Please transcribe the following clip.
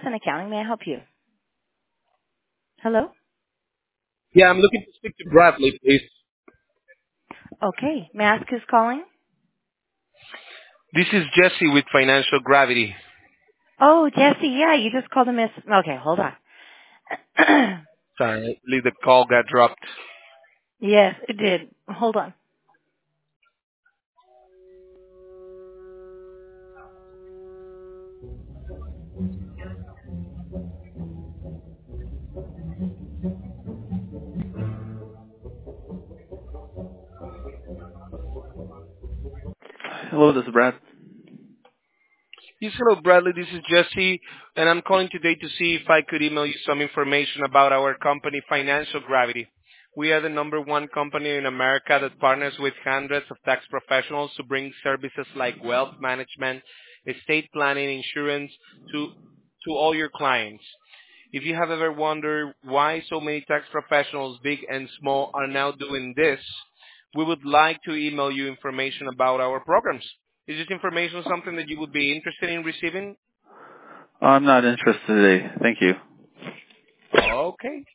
and Accounting. May I help you? Hello? Yeah, I'm looking to speak to Bradley, please. Okay. May I ask who's calling? This is Jesse with Financial Gravity. Oh, Jesse. Yeah, you just called a miss. Okay, hold on. Sorry, the call got dropped. Yes, it did. Hold on. Hello, this is Brad. Yes, hello, Bradley. This is Jesse, and I'm calling today to see if I could email you some information about our company, Financial Gravity. We are the number one company in America that partners with hundreds of tax professionals to bring services like wealth management, estate planning, insurance to all your clients. If you have ever wondered why so many tax professionals, big and small, are now doing this, we would like to email you information about our programs. Is this information something that you would be interested in receiving? I'm not interested today. Thank you. Okay.